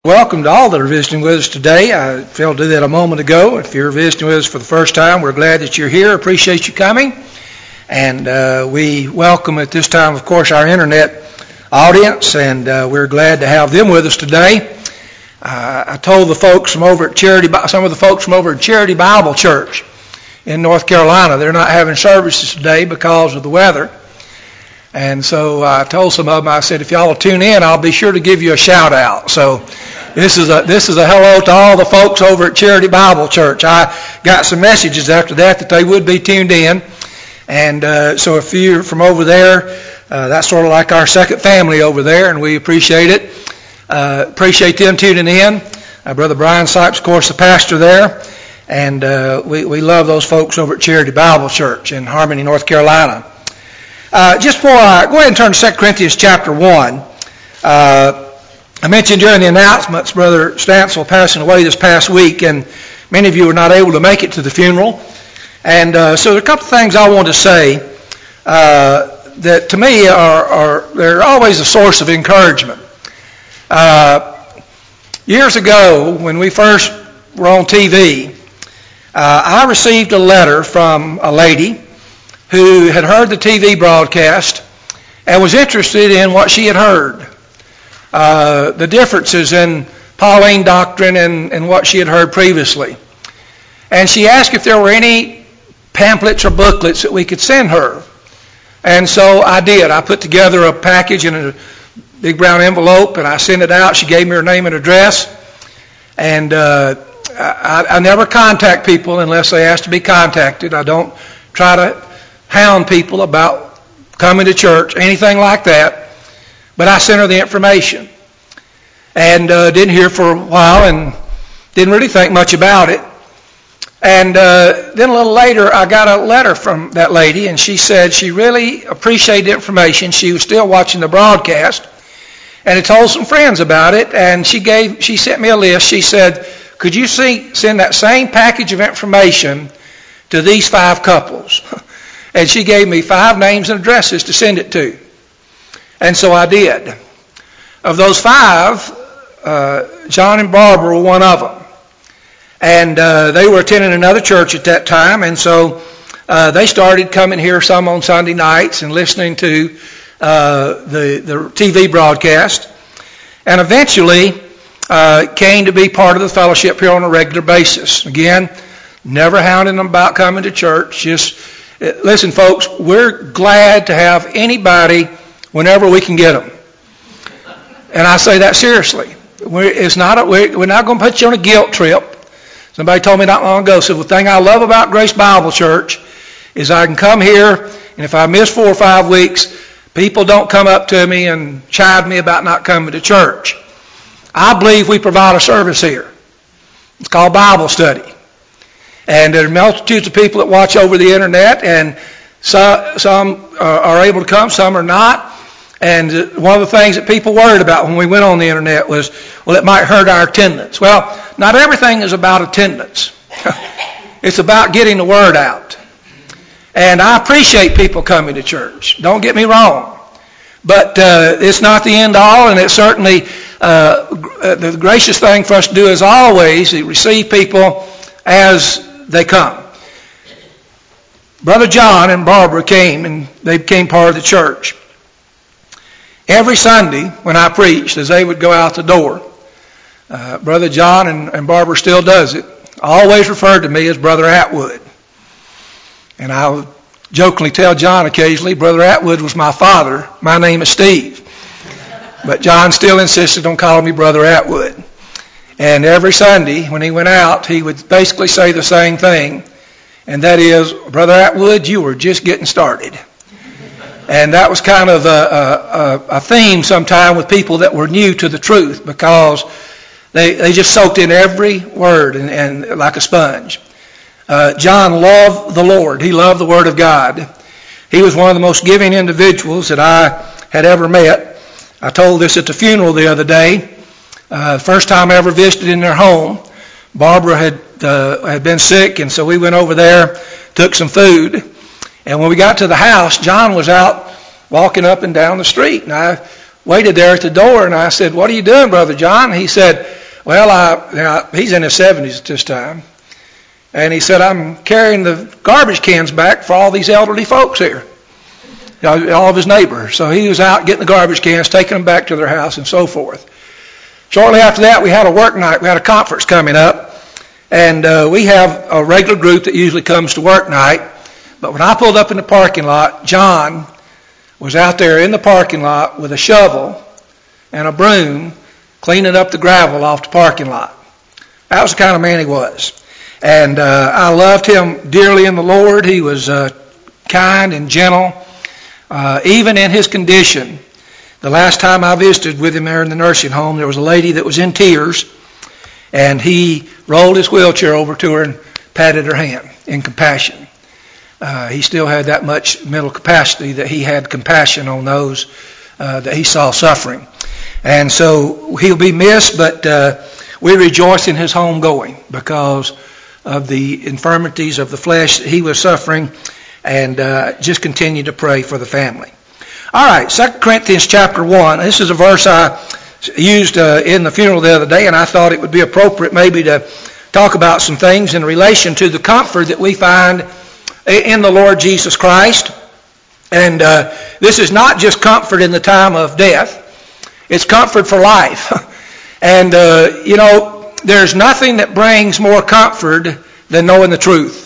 Welcome to all that are visiting with us today. I failed to do that a moment ago. If you're visiting with us for the first time, we're glad that you're here. Appreciate you coming. And we welcome at this time, of course, our internet audience, and we're glad to have them with us today. I told the folks from over at some of the folks from over at Charity Bible Church in North Carolina, they're not having services today because of the weather. And so I told some of them, I said, if y'all will tune in, I'll be sure to give you a shout out. So this is a hello to all the folks over at Charity Bible Church. I got some messages after that they would be tuned in. And so if you're from over there, that's sort of like our second family over there, and we appreciate it. Appreciate them tuning in. Brother Brian Sipes, of course, the pastor there. And we love those folks over at Charity Bible Church in Harmony, North Carolina. Just before I go ahead and turn to 2 Corinthians chapter 1, I mentioned during the announcements Brother Stansel passing away this past week, and many of you were not able to make it to the funeral. And so there are a couple of things I want to say that to me they're always a source of encouragement. Years ago, when we first were on TV, I received a letter from a lady who had heard the TV broadcast and was interested in what she had heard. The differences in Pauline doctrine and what she had heard previously. And she asked if there were any pamphlets or booklets that we could send her. And so I did. I put together a package in a big brown envelope and I sent it out. She gave me her name and address. And I never contact people unless they ask to be contacted. I don't try to hound people about coming to church, anything like that. But I sent her the information. And didn't hear for a while and didn't really think much about it. And then a little later, I got a letter from that lady, and she said she really appreciated the information. She was still watching the broadcast, and had told some friends about it, and she sent me a list. She said, could you send that same package of information to these 5 couples? And she gave me 5 names and addresses to send it to. And so I did. Of those 5, John and Barbara were one of them. And they were attending another church at that time. And so they started coming here some on Sunday nights and listening to the TV broadcast. And eventually came to be part of the fellowship here on a regular basis. Again, never hounding them about coming to church. Just listen, folks, we're glad to have anybody whenever we can get them. And I say that seriously. We're not going to put you on a guilt trip. Somebody told me not long ago, said, the thing I love about Grace Bible Church is I can come here, and if I miss 4 or 5 weeks, people don't come up to me and chide me about not coming to church. I believe we provide a service here. It's called Bible study. And there are multitudes of people that watch over the internet, and some are able to come, some are not. And one of the things that people worried about when we went on the internet was, well, it might hurt our attendance. Well, not everything is about attendance. It's about getting the word out. And I appreciate people coming to church. Don't get me wrong. But it's not the end all, and it's certainly the gracious thing for us to do is always receive people as they come. Brother John and Barbara came, and they became part of the church. Every Sunday when I preached, as they would go out the door, Brother John and Barbara still does it, always referred to me as Brother Atwood. And I would jokingly tell John occasionally, Brother Atwood was my father. My name is Steve. But John still insisted on calling me Brother Atwood. And every Sunday when he went out, he would basically say the same thing. And that is, Brother Atwood, you were just getting started. And that was kind of a theme sometime with people that were new to the truth, because they just soaked in every word and like a sponge. John loved the Lord. He loved the Word of God. He was one of the most giving individuals that I had ever met. I told this at the funeral the other day. The first time I ever visited in their home, Barbara had been sick, and so we went over there, took some food. And when we got to the house, John was out walking up and down the street. And I waited there at the door, and I said, "What are you doing, Brother John?" He said, "Well, he's in his 70s at this time." And he said, "I'm carrying the garbage cans back for all these elderly folks here, all of his neighbors." So he was out getting the garbage cans, taking them back to their house, and so forth. Shortly after that, we had a work night. We had a conference coming up, and we have a regular group that usually comes to work night. But when I pulled up in the parking lot, John was out there in the parking lot with a shovel and a broom cleaning up the gravel off the parking lot. That was the kind of man he was. And I loved him dearly in the Lord. He was kind and gentle, even in his condition. The last time I visited with him there in the nursing home, there was a lady that was in tears, and he rolled his wheelchair over to her and patted her hand in compassion. He still had that much mental capacity that he had compassion on those that he saw suffering. And so he'll be missed, but we rejoice in his homegoing because of the infirmities of the flesh that he was suffering, and just continue to pray for the family. All right, 2 Corinthians chapter 1. This is a verse I used in the funeral the other day, and I thought it would be appropriate maybe to talk about some things in relation to the comfort that we find in the Lord Jesus Christ. And this is not just comfort in the time of death. It's comfort for life. And, there's nothing that brings more comfort than knowing the truth.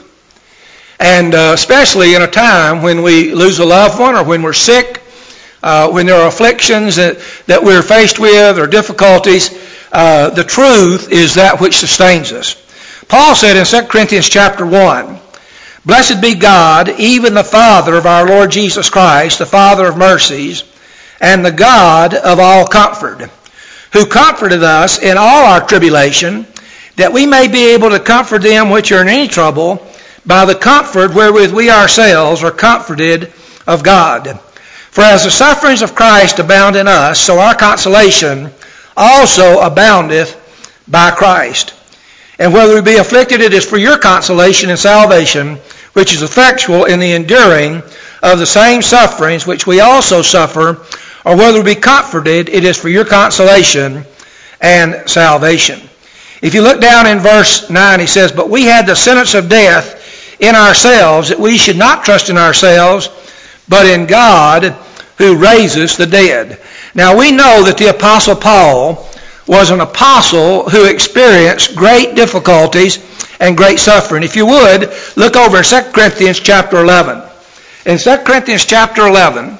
And especially in a time when we lose a loved one or when we're sick, when there are afflictions that we're faced with or difficulties, the truth is that which sustains us. Paul said in 2 Corinthians chapter 1, "Blessed be God, even the Father of our Lord Jesus Christ, the Father of mercies, and the God of all comfort, who comforted us in all our tribulation, that we may be able to comfort them which are in any trouble by the comfort wherewith we ourselves are comforted of God. For as the sufferings of Christ abound in us, so our consolation also aboundeth by Christ. And whether we be afflicted, it is for your consolation and salvation, which is effectual in the enduring of the same sufferings which we also suffer, or whether we be comforted, it is for your consolation and salvation." If you look down in verse 9, he says, "But we had the sentence of death in ourselves, that we should not trust in ourselves, but in God who raises the dead." Now we know that the Apostle Paul was an apostle who experienced great difficulties and great suffering. If you would, look over in 2 Corinthians chapter 11. In 2 Corinthians chapter 11,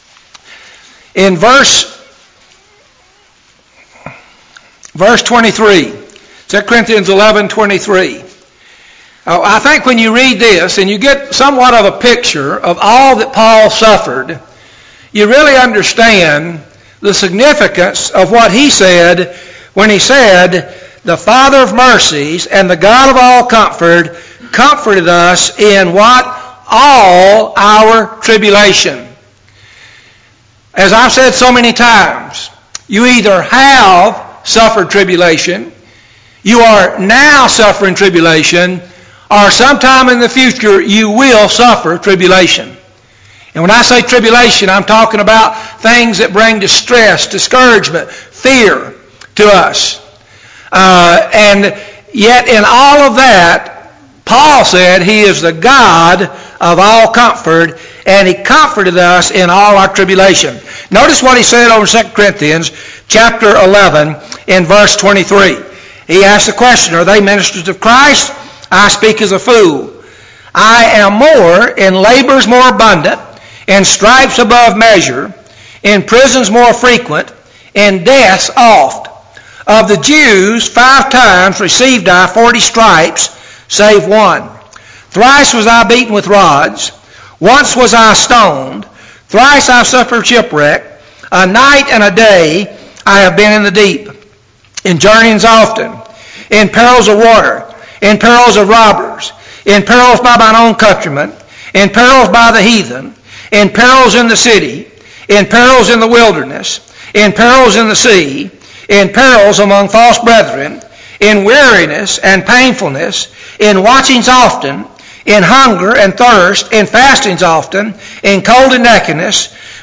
in verse 23, 2 Corinthians 11:23. I think when you read this and you get somewhat of a picture of all that Paul suffered, you really understand the significance of what he said when he said, "The Father of mercies and the God of all comfort comforted us in" what? "All our tribulation." As I've said so many times, you either have suffered tribulation, you are now suffering tribulation, or sometime in the future you will suffer tribulation. And when I say tribulation, I'm talking about things that bring distress, discouragement, fear to us. And yet in all of that, Paul said he is the God of all comfort, and he comforted us in all our tribulation. Notice what he said over 2 Corinthians chapter 11 in verse 23. He asked the question, "Are they ministers of Christ? I speak as a fool. I am more, in labors more abundant, in stripes above measure, in prisons more frequent, in deaths oft. Of the Jews 5 times received I 40 stripes, save one. Thrice was I beaten with rods. Once was I stoned. Thrice I suffered shipwreck. A night and a day I have been in the deep. In journeyings often. In perils of water. In perils of robbers. In perils by mine own countrymen. In perils by the heathen. In perils in the city. In perils in the wilderness. In perils in the sea. In perils among false brethren. In weariness and painfulness. In watchings often. In hunger and thirst. In fastings often. In cold and nakedness.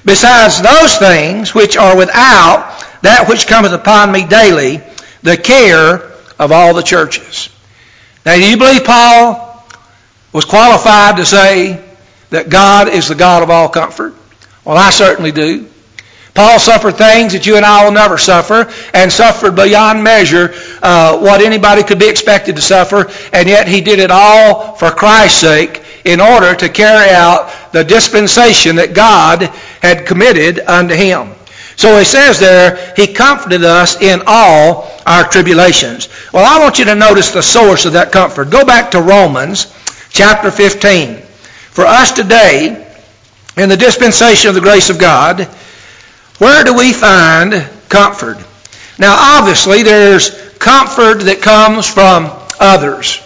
besides those things which are without, that which cometh upon me daily, the care of all the churches. Now, do you believe Paul was qualified to say that God is the God of all comfort? Well, I certainly do. Paul suffered things that you and I will never suffer, and suffered beyond measure what anybody could be expected to suffer, and yet he did it all for Christ's sake in order to carry out the dispensation that God had committed unto him. So he says there, he comforted us in all our tribulations. Well, I want you to notice the source of that comfort. Go back to Romans chapter 15. For us today, in the dispensation of the grace of God, where do we find comfort? Now, obviously, there's comfort that comes from others.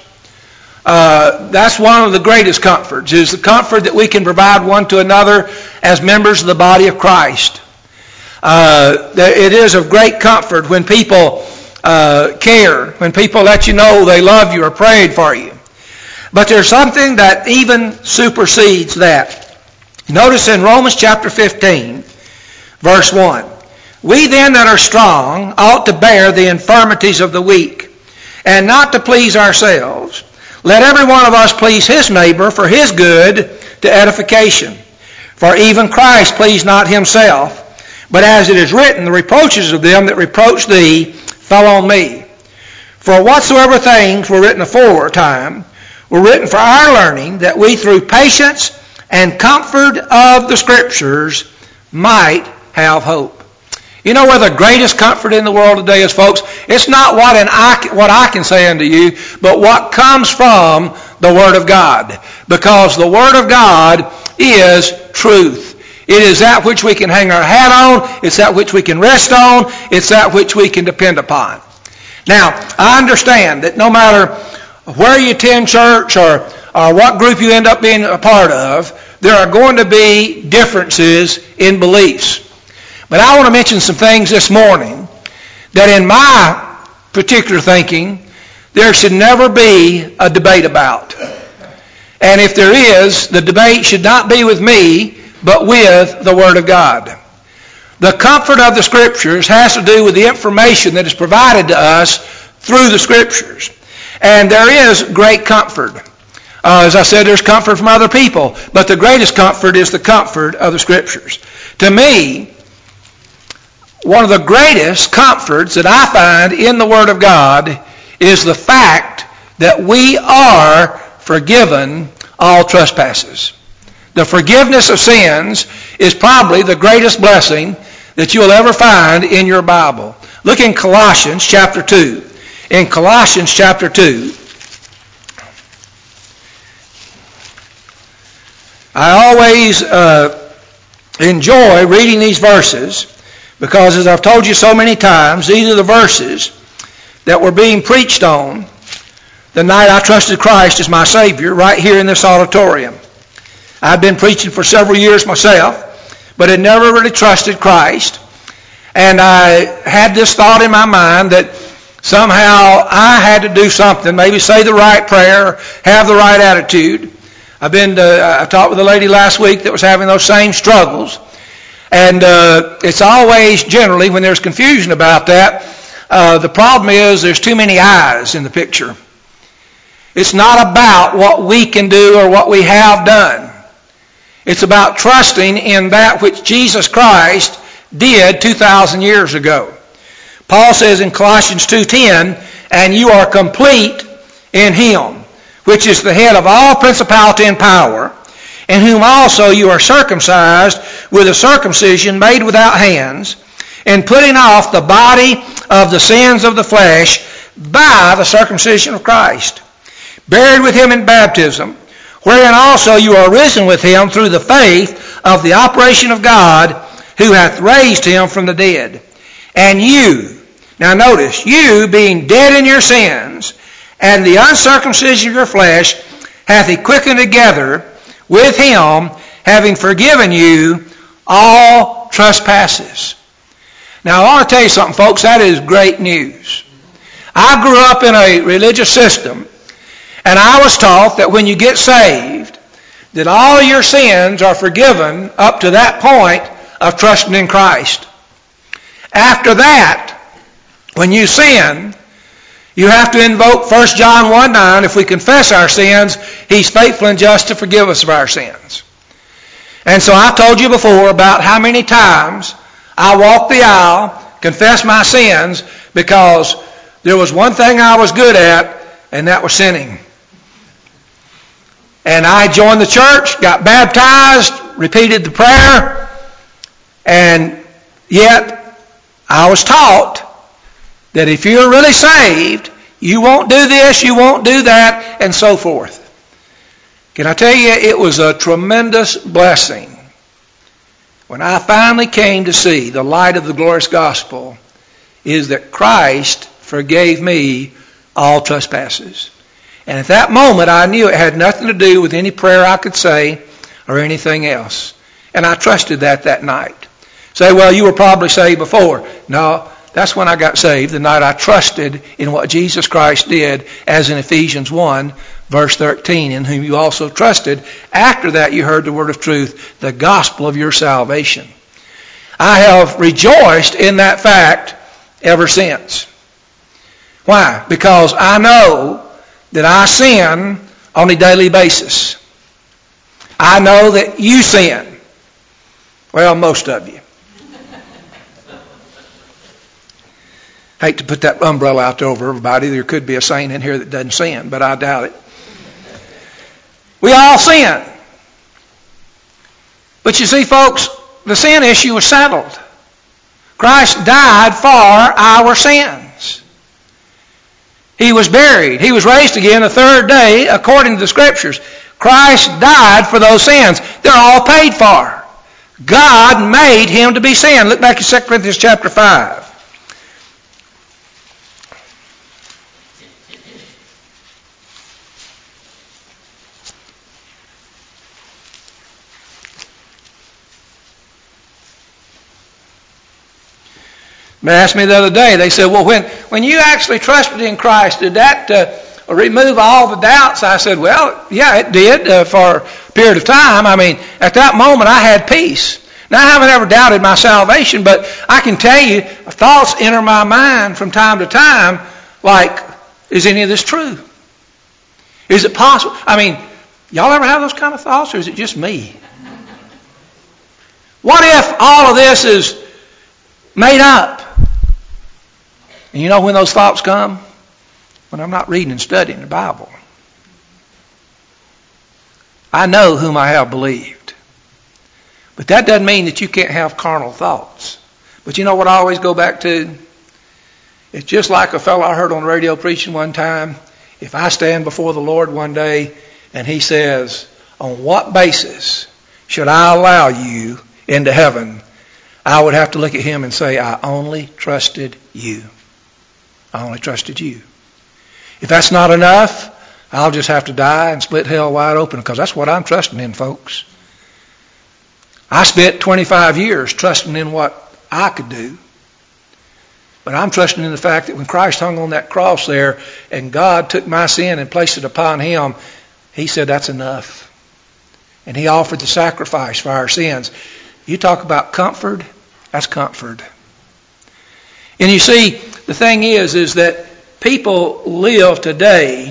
That's one of the greatest comforts, is the comfort that we can provide one to another as members of the body of Christ. It is of great comfort when people care, when people let you know they love you or prayed for you. But there's something that even supersedes that. Notice in Romans chapter 15, verse 1, we then that are strong ought to bear the infirmities of the weak, and not to please ourselves. Let every one of us please his neighbor for his good to edification. For even Christ pleased not himself, but as it is written, the reproaches of them that reproach thee fell on me. For whatsoever things were written aforetime were written for our learning, that we through patience and comfort of the Scriptures might have hope. You know where the greatest comfort in the world today is, folks? It's not what I can say unto you, but what comes from the Word of God. Because the Word of God is truth. It is that which we can hang our hat on. It's that which we can rest on. It's that which we can depend upon. Now, I understand that no matter where you attend church or what group you end up being a part of, there are going to be differences in beliefs. But I want to mention some things this morning that in my particular thinking, there should never be a debate about. And if there is, the debate should not be with me, but with the Word of God. The comfort of the Scriptures has to do with the information that is provided to us through the Scriptures. And there is great comfort. As I said, there's comfort from other people, but the greatest comfort is the comfort of the Scriptures. To me, one of the greatest comforts that I find in the Word of God is the fact that we are forgiven all trespasses. The forgiveness of sins is probably the greatest blessing that you'll ever find in your Bible. Look in Colossians chapter 2. In Colossians chapter 2, I always enjoy reading these verses because, as I've told you so many times, these are the verses that were being preached on the night I trusted Christ as my Savior right here in this auditorium. I've been preaching for several years myself, but had never really trusted Christ. And I had this thought in my mind that somehow I had to do something, maybe say the right prayer, have the right attitude. I talked with a lady last week that was having those same struggles. And it's always, generally, when there's confusion about that, the problem is there's too many eyes in the picture. It's not about what we can do or what we have done. It's about trusting in that which Jesus Christ did 2,000 years ago. Paul says in Colossians 2:10, and you are complete in him, which is the head of all principality and power, in whom also you are circumcised with a circumcision made without hands, and putting off the body of the sins of the flesh by the circumcision of Christ, buried with him in baptism, wherein also you are risen with him through the faith of the operation of God, who hath raised him from the dead. And you, now notice, you being dead in your sins, and the uncircumcision of your flesh, hath he quickened together with him, having forgiven you all trespasses. Now I want to tell you something, folks, that is great news. I grew up in a religious system, and I was taught that when you get saved, that all your sins are forgiven up to that point of trusting in Christ. After that, when you sin, you have to invoke 1 John 1:9. If we confess our sins, He's faithful and just to forgive us of our sins. And so I told you before about how many times I walked the aisle, confessed my sins, because there was one thing I was good at, and that was sinning. And I joined the church, got baptized, repeated the prayer, and yet I was taught that if you're really saved, you won't do this, you won't do that, and so forth. Can I tell you, it was a tremendous blessing when I finally came to see the light of the glorious gospel is that Christ forgave me all trespasses. And at that moment, I knew it had nothing to do with any prayer I could say or anything else. And I trusted that night. Say, well, you were probably saved before. No, that's when I got saved, the night I trusted in what Jesus Christ did, as in Ephesians 1, verse 13, in whom you also trusted. After that, you heard the word of truth, the gospel of your salvation. I have rejoiced in that fact ever since. Why? Because I know that I sin on a daily basis. I know that you sin. Well, most of you. Hate to put that umbrella out there over everybody. There could be a saint in here that doesn't sin, but I doubt it. We all sin. But you see, folks, the sin issue was settled. Christ died for our sins. He was buried. He was raised again the third day according to the Scriptures. Christ died for those sins. They're all paid for. God made Him to be sin. Look back at 2 Corinthians chapter 5. They asked me the other day, they said, well, when you actually trusted in Christ, did that remove all the doubts? I said, well, yeah, it did for a period of time. I mean, at that moment, I had peace. Now, I haven't ever doubted my salvation, but I can tell you, thoughts enter my mind from time to time, like, is any of this true? Is it possible? I mean, y'all ever have those kind of thoughts, or is it just me? What if all of this is made up? And you know when those thoughts come? When I'm not reading and studying the Bible. I know whom I have believed. But that doesn't mean that you can't have carnal thoughts. But you know what I always go back to? It's just like a fellow I heard on the radio preaching one time. If I stand before the Lord one day and He says, on what basis should I allow you into heaven? I would have to look at Him and say, I only trusted you. I only trusted you. If that's not enough, I'll just have to die and split hell wide open, because that's what I'm trusting in, folks. I spent 25 years trusting in what I could do. But I'm trusting in the fact that when Christ hung on that cross there and God took my sin and placed it upon Him, He said that's enough. And He offered the sacrifice for our sins. You talk about comfort, that's comfort. And you see, the thing is that people live today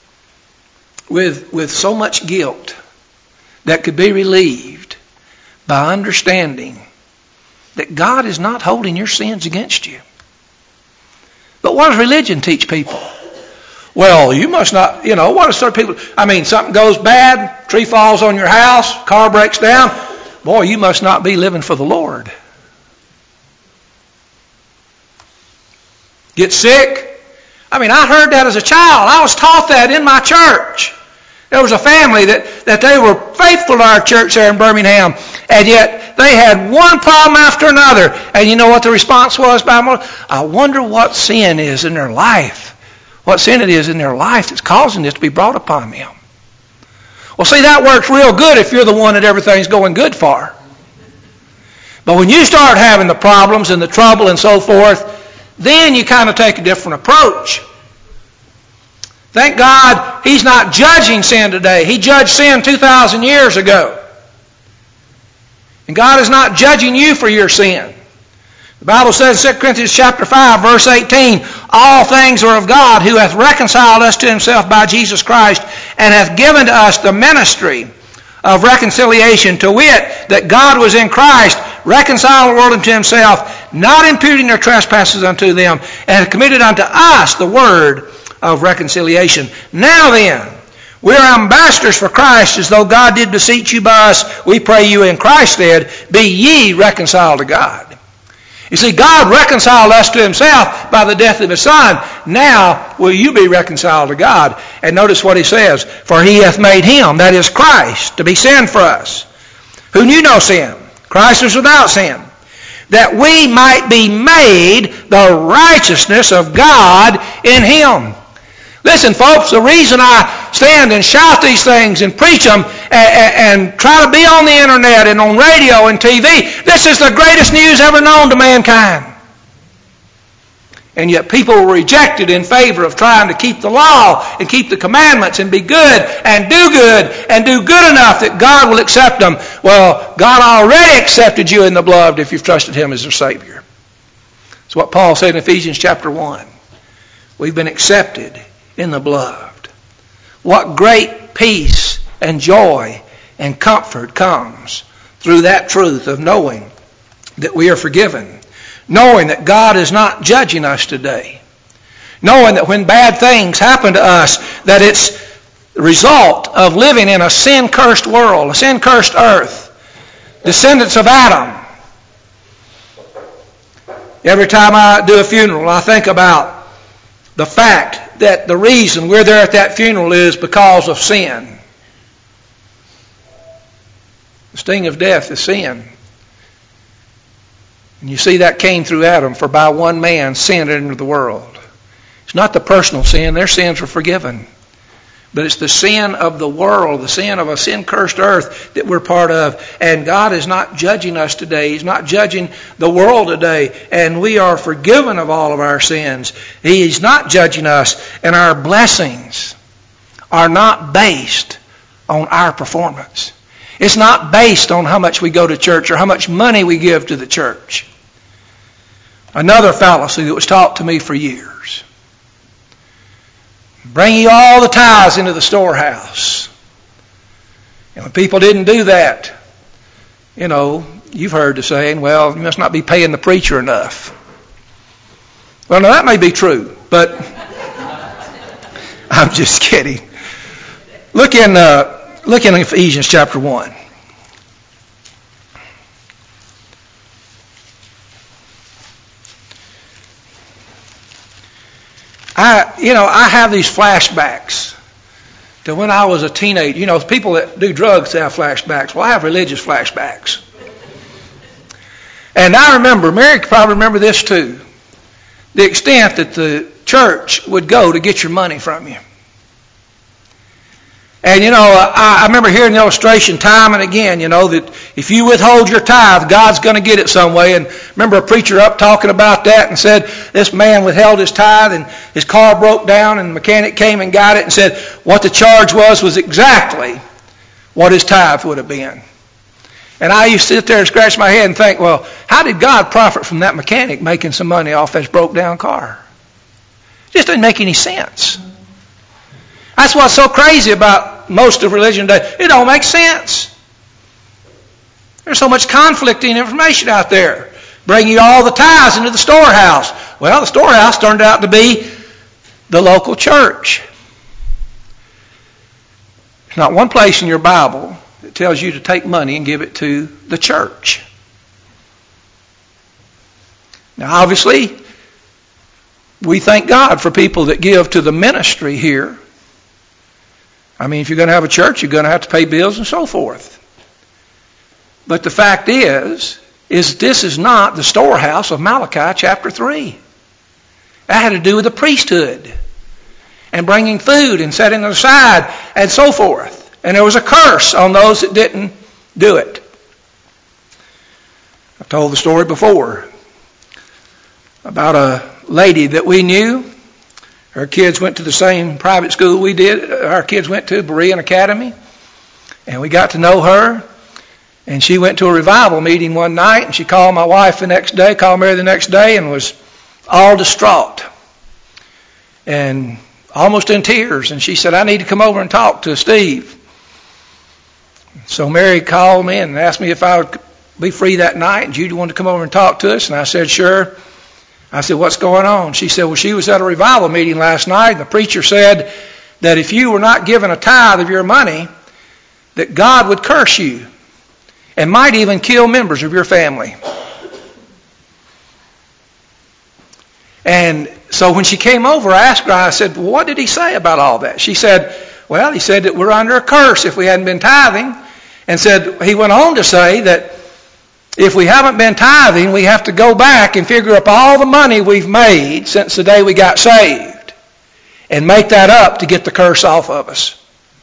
with so much guilt that could be relieved by understanding that God is not holding your sins against you. But what does religion teach people? Well, you must not, what does certain people, something goes bad, tree falls on your house, car breaks down. Boy, you must not be living for the Lord. Get sick. I heard that as a child. I was taught that in my church. There was a family that they were faithful to our church there in Birmingham, and yet they had one problem after another. And you know what the response was? I wonder what sin is in their life. What sin it is in their life that's causing this to be brought upon them. Well, see, that works real good if you're the one that everything's going good for. But when you start having the problems and the trouble and so forth, then you kind of take a different approach. Thank God He's not judging sin today. He judged sin 2,000 years ago. And God is not judging you for your sin. The Bible says in 2 Corinthians chapter 5, verse 18, all things are of God, who hath reconciled us to himself by Jesus Christ, and hath given to us the ministry of reconciliation, to wit, that God was in Christ, reconciling the world unto himself, not imputing their trespasses unto them, and hath committed unto us the word of reconciliation. Now then, we are ambassadors for Christ, as though God did beseech you by us. We pray you in Christ's stead, be ye reconciled to God. You see, God reconciled us to himself by the death of his Son. Now will you be reconciled to God. And notice what he says. For he hath made him, that is Christ, to be sin for us, who knew no sin. Christ was without sin. That we might be made the righteousness of God in him. Listen, folks, the reason I stand and shout these things and preach them and try to be on the internet and on radio and TV, this is the greatest news ever known to mankind. And yet people reject it in favor of trying to keep the law and keep the commandments and be good and do good enough that God will accept them. Well, God already accepted you in the beloved if you've trusted him as your Savior. That's what Paul said in Ephesians chapter 1. We've been accepted in the beloved. What great peace and joy and comfort comes through that truth of knowing that we are forgiven. Knowing that God is not judging us today. Knowing that when bad things happen to us, that it's the result of living in a sin-cursed world, a sin-cursed earth, descendants of Adam. Every time I do a funeral, I think about the fact that the reason we're there at that funeral is because of sin. The sting of death is sin. And you see that came through Adam, for by one man sin entered into the world. It's not the personal sin, their sins were forgiven. But it's the sin of the world, the sin of a sin-cursed earth that we're part of. And God is not judging us today. He's not judging the world today. And we are forgiven of all of our sins. He's not judging us. And our blessings are not based on our performance. It's not based on how much we go to church or how much money we give to the church. Another fallacy that was taught to me for years. Bring ye all the tithes into the storehouse. And when people didn't do that, you know, you've heard the saying, well, you must not be paying the preacher enough. Well, now that may be true, but I'm just kidding. Look in Ephesians chapter 1. I have these flashbacks to when I was a teenager. You know, people that do drugs have flashbacks. Well, I have religious flashbacks. And I remember, Mary could probably remember this too, the extent that the church would go to get your money from you. And, you know, I remember hearing the illustration time and again, you know, that if you withhold your tithe, God's going to get it some way. And remember a preacher up talking about that and said this man withheld his tithe and his car broke down and the mechanic came and got it and said what the charge was exactly what his tithe would have been. And I used to sit there and scratch my head and think, well, how did God profit from that mechanic making some money off this broke down car? It just didn't make any sense. That's what's so crazy about most of religion today. It don't make sense. There's so much conflicting information out there. Bring you all the tithes into the storehouse. Well, the storehouse turned out to be the local church. There's not one place in your Bible that tells you to take money and give it to the church. Now, obviously, we thank God for people that give to the ministry here. I mean, if you're going to have a church, you're going to have to pay bills and so forth. But the fact is this is not the storehouse of Malachi chapter 3. That had to do with the priesthood and bringing food and setting it aside and so forth. And there was a curse on those that didn't do it. I've told the story before about a lady that we knew. Her kids went to the same private school we did. Our kids went to Berean Academy. And we got to know her. And she went to a revival meeting one night, and she called my wife the next day, called Mary the next day, and was all distraught and almost in tears. And she said, I need to come over and talk to Steve. So Mary called me and asked me if I would be free that night, and Judy wanted to come over and talk to us, and I said, sure. I said, what's going on? She said, well, she was at a revival meeting last night, and the preacher said that if you were not given a tithe of your money, that God would curse you and might even kill members of your family. And so when she came over, I asked her, I said, well, what did he say about all that? She said, well, he said that we're under a curse if we hadn't been tithing. And said, he went on to say that if we haven't been tithing, we have to go back and figure up all the money we've made since the day we got saved and make that up to get the curse off of us.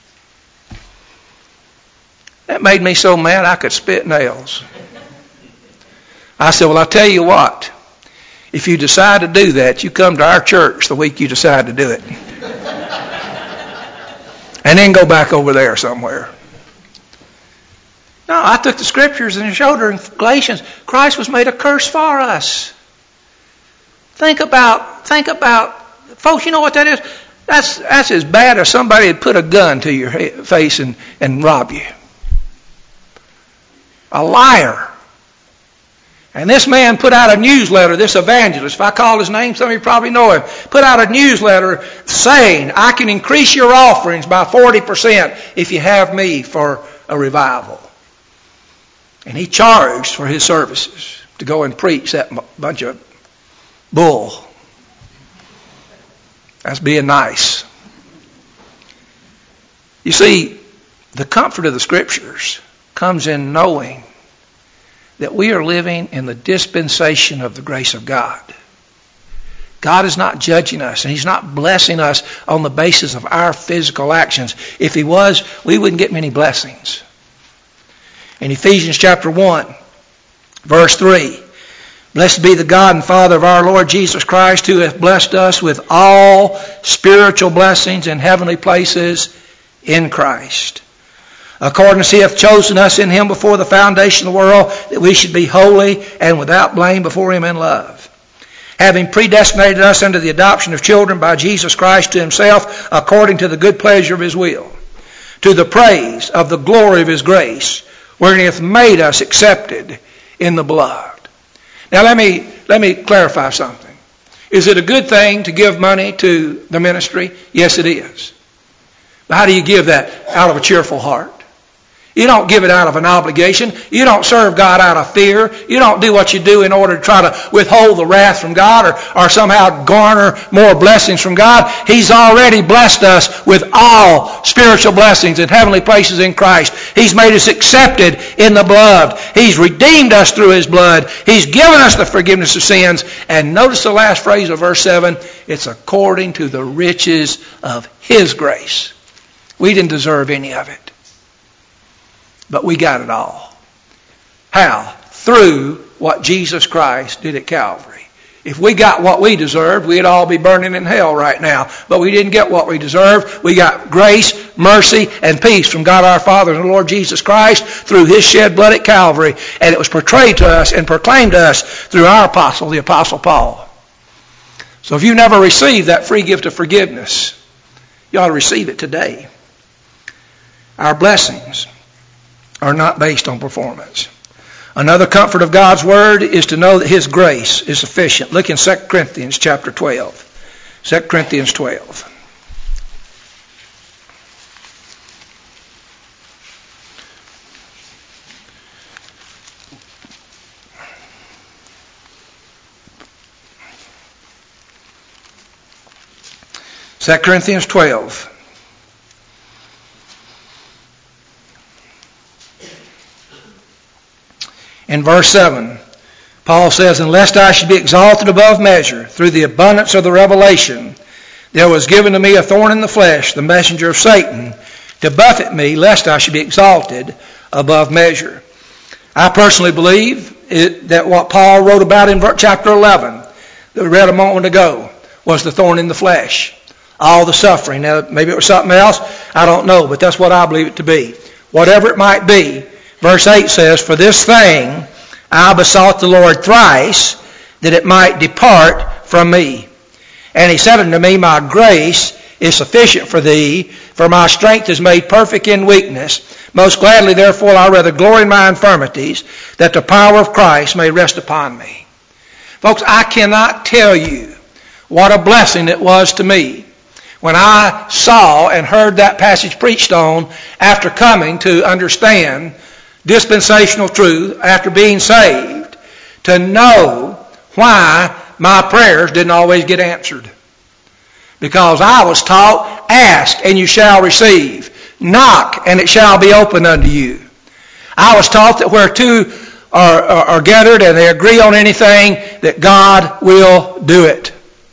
That made me so mad I could spit nails. I said, well, I'll tell you what. If you decide to do that, you come to our church the week you decide to do it. And then go back over there somewhere. No, I took the scriptures and showed her in Galatians, Christ was made a curse for us. Think about, folks, you know what that is? That's as bad as somebody had put a gun to your face and rob you. A liar. And this man put out a newsletter, this evangelist, if I call his name, some of you probably know him, put out a newsletter saying, I can increase your offerings by 40% if you have me for a revival. And he charged for his services to go and preach that bunch of bull. That's being nice. You see, the comfort of the Scriptures comes in knowing that we are living in the dispensation of the grace of God. God is not judging us, and He's not blessing us on the basis of our physical actions. If He was, we wouldn't get many blessings. In Ephesians chapter 1, verse 3, blessed be the God and Father of our Lord Jesus Christ, who hath blessed us with all spiritual blessings in heavenly places in Christ. According as He hath chosen us in Him before the foundation of the world, that we should be holy and without blame before Him in love. Having predestinated us unto the adoption of children by Jesus Christ to Himself, according to the good pleasure of His will, to the praise of the glory of His grace, wherein He hath made us accepted in the beloved. Now let me clarify something. Is it a good thing to give money to the ministry? Yes, it is. But how do you give that? Out of a cheerful heart. You don't give it out of an obligation. You don't serve God out of fear. You don't do what you do in order to try to withhold the wrath from God or somehow garner more blessings from God. He's already blessed us with all spiritual blessings in heavenly places in Christ. He's made us accepted in the beloved. He's redeemed us through His blood. He's given us the forgiveness of sins. And notice the last phrase of verse 7. It's according to the riches of His grace. We didn't deserve any of it. But we got it all. How? Through what Jesus Christ did at Calvary. If we got what we deserved, we'd all be burning in hell right now. But we didn't get what we deserved. We got grace, mercy, and peace from God our Father and the Lord Jesus Christ through His shed blood at Calvary. And it was portrayed to us and proclaimed to us through our apostle, the Apostle Paul. So if you never received that free gift of forgiveness, you ought to receive it today. Our blessings are not based on performance. Another comfort of God's Word is to know that His grace is sufficient. Look in 2 Corinthians chapter 12. 2 Corinthians 12. Second Corinthians 12. In verse 7, Paul says, and lest I should be exalted above measure through the abundance of the revelation, there was given to me a thorn in the flesh, the messenger of Satan, to buffet me, lest I should be exalted above measure. I personally believe that what Paul wrote about in chapter 11, that we read a moment ago, was the thorn in the flesh. All the suffering. Now, maybe it was something else. I don't know, but that's what I believe it to be. Whatever it might be, Verse 8 says, "For this thing I besought the Lord thrice, that it might depart from me. And he said unto me, My grace is sufficient for thee, for my strength is made perfect in weakness. Most gladly, therefore, I rather glory in my infirmities, that the power of Christ may rest upon me." Folks, I cannot tell you what a blessing it was to me when I saw and heard that passage preached on after coming to understand dispensational truth, after being saved, to know why my prayers didn't always get answered. Because I was taught, ask and you shall receive. Knock and it shall be opened unto you. I was taught that where two are gathered and they agree on anything, that God will do it.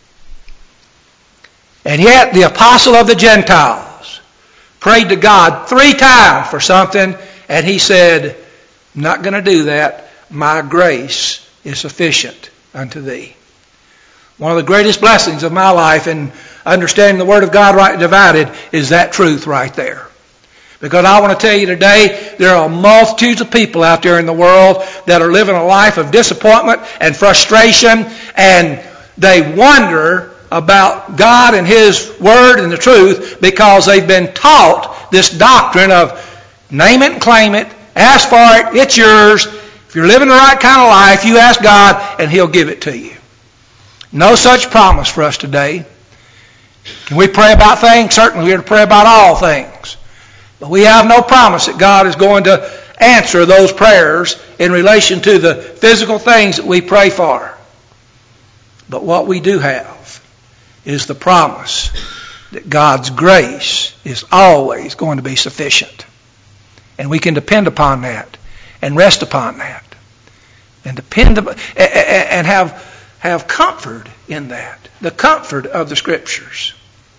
And yet the apostle of the Gentiles prayed to God 3 times for something, and he said, "I'm not going to do that. My grace is sufficient unto thee." One of the greatest blessings of my life in understanding the Word of God rightly divided is that truth right there. Because I want to tell you today, there are multitudes of people out there in the world that are living a life of disappointment and frustration, and they wonder about God and His Word and the truth because they've been taught this doctrine of name it and claim it, ask for it, it's yours. If you're living the right kind of life, you ask God and He'll give it to you. No such promise for us today. Can we pray about things? Certainly we are to pray about all things. But we have no promise that God is going to answer those prayers in relation to the physical things that we pray for. But what we do have is the promise that God's grace is always going to be sufficient. And we can depend upon that and rest upon that and depend and have comfort in that, the comfort of the Scriptures.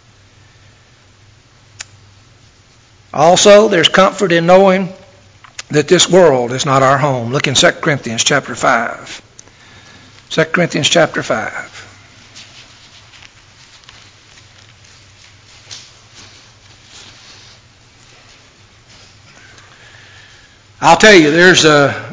Also, there's comfort in knowing that this world is not our home. Look in 2 Corinthians chapter 5. 2 Corinthians chapter 5. I'll tell you, there's a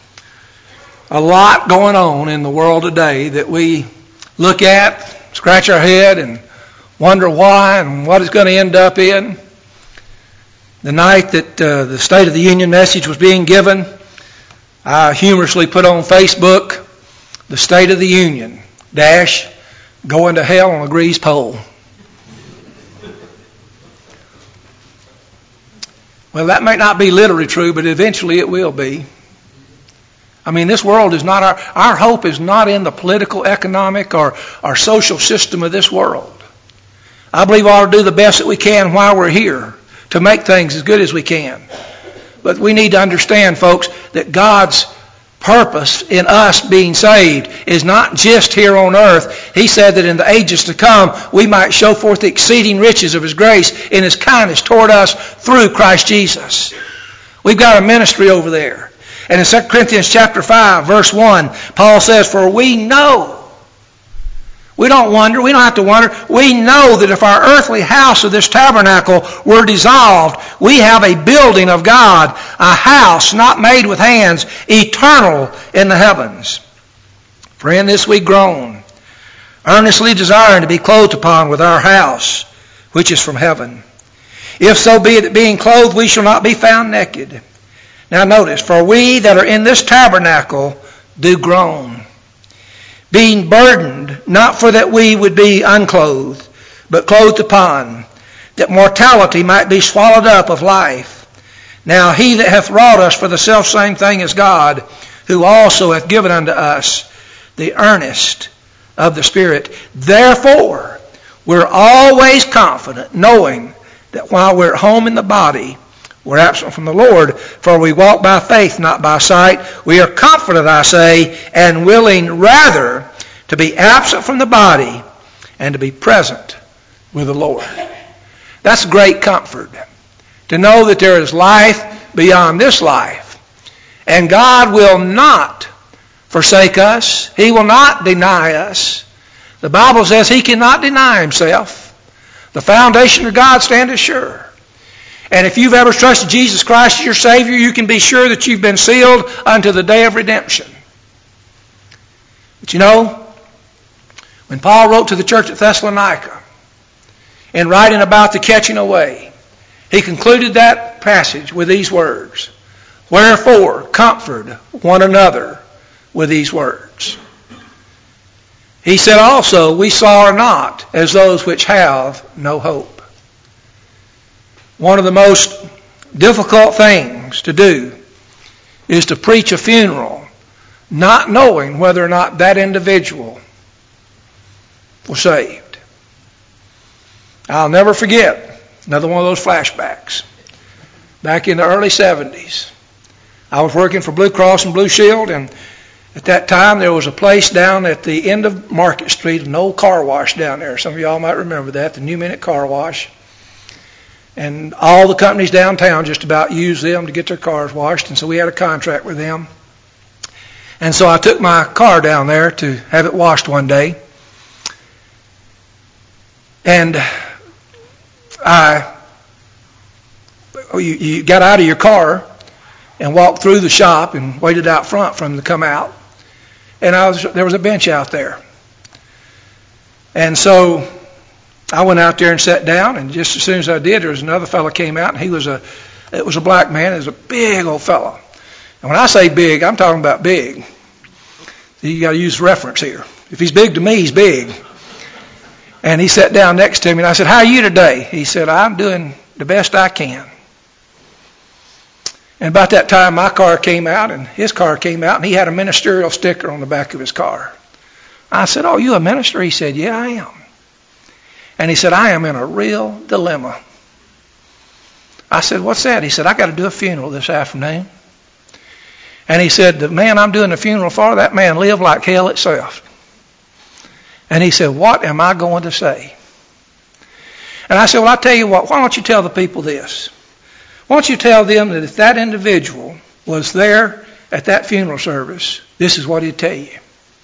lot going on in the world today that we look at, scratch our head, and wonder why and what it's going to end up in. The night that the State of the Union message was being given, I humorously put on Facebook, the State of the Union, going to hell on a grease pole. Well, that may not be literally true, but eventually it will be. I mean, this world is not our hope is not in the political, economic, or social system of this world. I believe we ought to do the best that we can while we're here to make things as good as we can. But we need to understand, folks, that God's purpose in us being saved is not just here on earth. He said that in the ages to come, we might show forth the exceeding riches of His grace in His kindness toward us through Christ Jesus. We've got a ministry over there. And in 2 Corinthians chapter 5, verse 1, Paul says, "For we know," we don't wonder, we don't have to wonder, we know that if our earthly house of this tabernacle were dissolved, we have a building of God, a house not made with hands, eternal in the heavens. For in this we groan, earnestly desiring to be clothed upon with our house, which is from heaven. If so be that being clothed we shall not be found naked. Now notice, for we that are in this tabernacle do groan, being burdened, not for that we would be unclothed, but clothed upon, that mortality might be swallowed up of life. Now He that hath wrought us for the selfsame thing is God, who also hath given unto us the earnest of the Spirit. Therefore, we're always confident, knowing that while we're at home in the body, we're absent from the Lord, for we walk by faith, not by sight. We are confident, I say, and willing rather to be absent from the body and to be present with the Lord. That's great comfort, to know that there is life beyond this life. And God will not forsake us. He will not deny us. The Bible says He cannot deny Himself. The foundation of God standeth sure. And if you've ever trusted Jesus Christ as your Savior, you can be sure that you've been sealed unto the day of redemption. But you know, when Paul wrote to the church at Thessalonica, in writing about the catching away, he concluded that passage with these words, "Wherefore, comfort one another with these words." He said also, "We sorrow not as those which have no hope." One of the most difficult things to do is to preach a funeral not knowing whether or not that individual was saved. I'll never forget another one of those flashbacks. Back in the early 70s, I was working for Blue Cross and Blue Shield, and at that time there was a place down at the end of Market Street, an old car wash down there. Some of y'all might remember that, the New Minute Car Wash. And all the companies downtown just about used them to get their cars washed, and so we had a contract with them. And so I took my car down there to have it washed one day. And you got out of your car and walked through the shop and waited out front for them to come out. And there was a bench out there. And so I went out there and sat down, and just as soon as I did, there was another fellow came out, and it was a black man. It was a big old fellow. And when I say big, I'm talking about big. So you got to use reference here. If he's big to me, he's big. And he sat down next to me, and I said, "How are you today?" He said, "I'm doing the best I can." And about that time, my car came out, and his car came out, and he had a ministerial sticker on the back of his car. I said, "Oh, you a minister?" He said, "Yeah, I am." And he said, "I am in a real dilemma." I said, "What's that?" He said, "I got to do a funeral this afternoon." And he said, "The man I'm doing the funeral for, that man lived like hell itself." And he said, "What am I going to say?" And I said, "Well, I'll tell you what, why don't you tell the people this? Why don't you tell them that if that individual was there at that funeral service, this is what he'd tell you.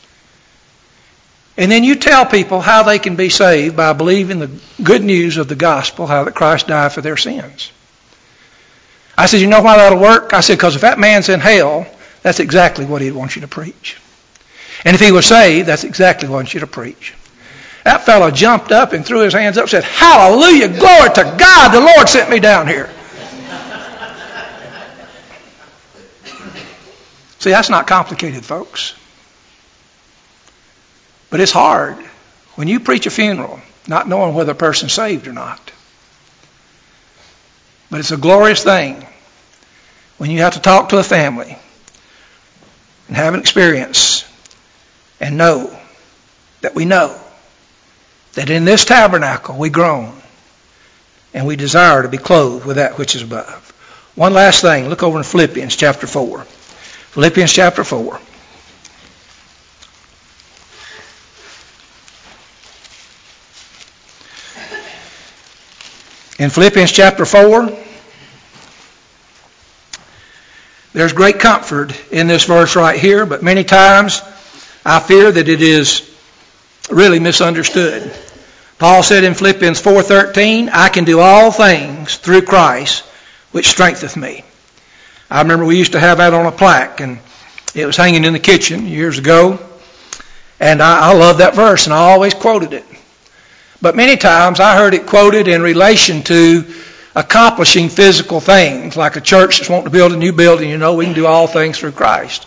And then you tell people how they can be saved by believing the good news of the gospel, how that Christ died for their sins." I said, "You know why that'll work?" I said, "Because if that man's in hell, that's exactly what he'd want you to preach. And if he was saved, that's exactly what he wants you to preach." That fellow jumped up and threw his hands up and said, "Hallelujah, glory to God, the Lord sent me down here." See, that's not complicated, folks. But it's hard when you preach a funeral not knowing whether a person's saved or not. But it's a glorious thing when you have to talk to a family and have an experience and know that we know that in this tabernacle we groan and we desire to be clothed with that which is above. One last thing. Look over in Philippians chapter 4. Philippians chapter 4. In Philippians chapter 4, there's great comfort in this verse right here, but many times I fear that it is really misunderstood. Paul said in Philippians 4:13, "I can do all things through Christ, which strengtheneth me." I remember we used to have that on a plaque, and it was hanging in the kitchen years ago, and I loved that verse, and I always quoted it. But many times I heard it quoted in relation to accomplishing physical things, like a church that's wanting to build a new building. You know, we can do all things through Christ.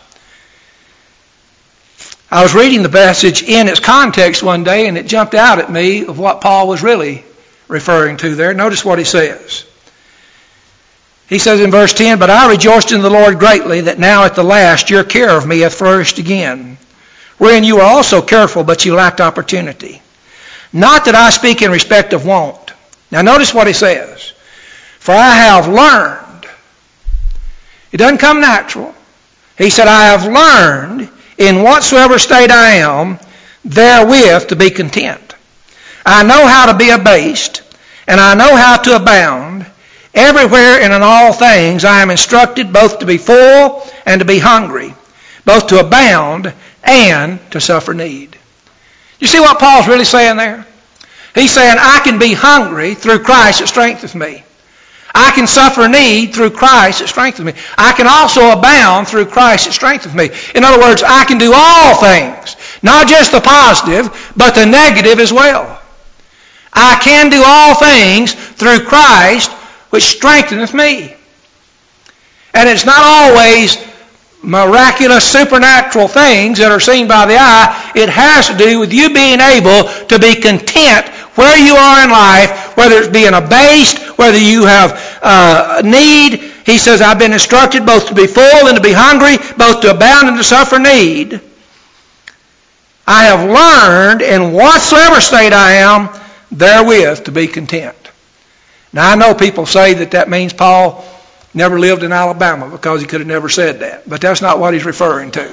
I was reading the passage in its context one day, and it jumped out at me of what Paul was really referring to there. Notice what he says. He says in verse 10, "But I rejoiced in the Lord greatly that now at the last your care of me hath flourished again, wherein you were also careful, but you lacked opportunity. Not that I speak in respect of want." Now notice what he says. "For I have learned." It doesn't come natural. He said, "I have learned in whatsoever state I am, therewith to be content. I know how to be abased, and I know how to abound. Everywhere and in all things I am instructed both to be full and to be hungry, both to abound and to suffer need." You see what Paul's really saying there? He's saying, I can be hungry through Christ that strengthens me. I can suffer need through Christ that strengthens me. I can also abound through Christ that strengthens me. In other words, I can do all things, not just the positive, but the negative as well. I can do all things through Christ which strengtheneth me. And it's not always miraculous, supernatural things that are seen by the eye. It has to do with you being able to be content where you are in life, whether it's being abased, whether you have need. He says, I've been instructed both to be full and to be hungry, both to abound and to suffer need. I have learned in whatsoever state I am, therewith to be content. Now I know people say that means Paul never lived in Alabama because he could have never said that. But that's not what he's referring to.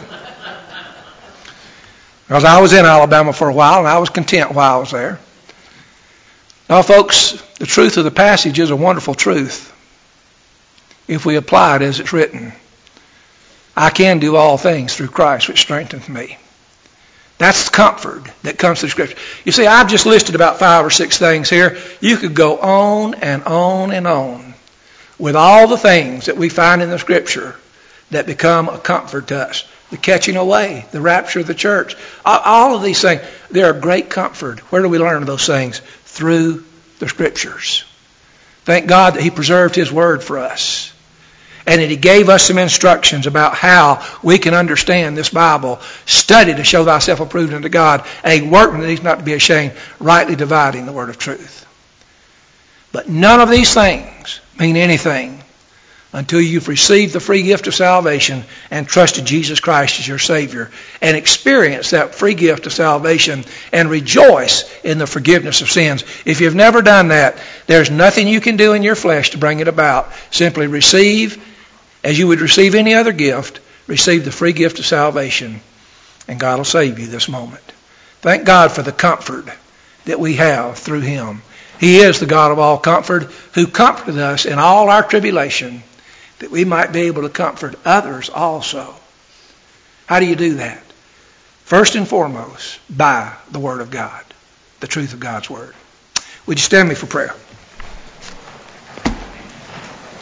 Because I was in Alabama for a while and I was content while I was there. Now folks, the truth of the passage is a wonderful truth if we apply it as it's written. I can do all things through Christ which strengthens me. That's the comfort that comes through Scripture. You see, I've just listed about 5 or 6 things here. You could go on and on and on with all the things that we find in the Scripture that become a comfort to us. The catching away, the rapture of the church. All of these things, they're a great comfort. Where do we learn those things? Through the Scriptures. Thank God that He preserved His Word for us. And that He gave us some instructions about how we can understand this Bible. Study to show thyself approved unto God, a workman that needs not to be ashamed, rightly dividing the word of truth. But none of these things mean anything until you've received the free gift of salvation and trusted Jesus Christ as your Savior and experience that free gift of salvation and rejoice in the forgiveness of sins. If you've never done that, there's nothing you can do in your flesh to bring it about. Simply receive, as you would receive any other gift, receive the free gift of salvation, and God will save you this moment. Thank God for the comfort that we have through Him. He is the God of all comfort, who comforted us in all our tribulation, that we might be able to comfort others also. How do you do that? First and foremost, by the Word of God, the truth of God's Word. Would you stand me for prayer?